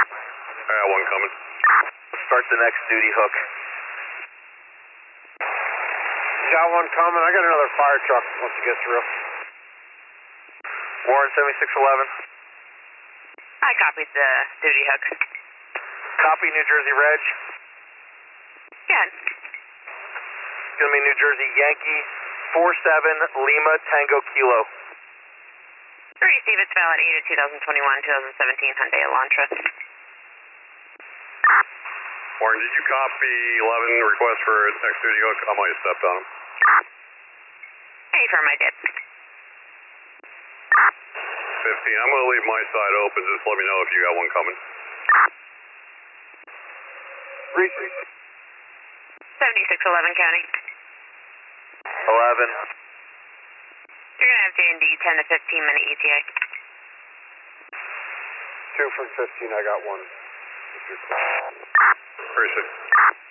I got one coming. Start the next duty hook. Got one coming. I got another fire truck once you get through. Warren 7611. I copied the duty hook. Copy New Jersey Reg. Good. It's going to be New Jersey Yankee 47 Lima Tango Kilo. Receive it's valid 8 of 2021, 2017 Hyundai Elantra. Warren, did you copy 11 request for next duty hook? I might have stepped on him. Hey, firm, I did. 15. I'm going to leave my side open. Just let me know if you got one coming. Reaching. 7611 County. 11. You're going to have J&D 10 to 15 minute ETA. 2 from 15, I got one. Appreciate it.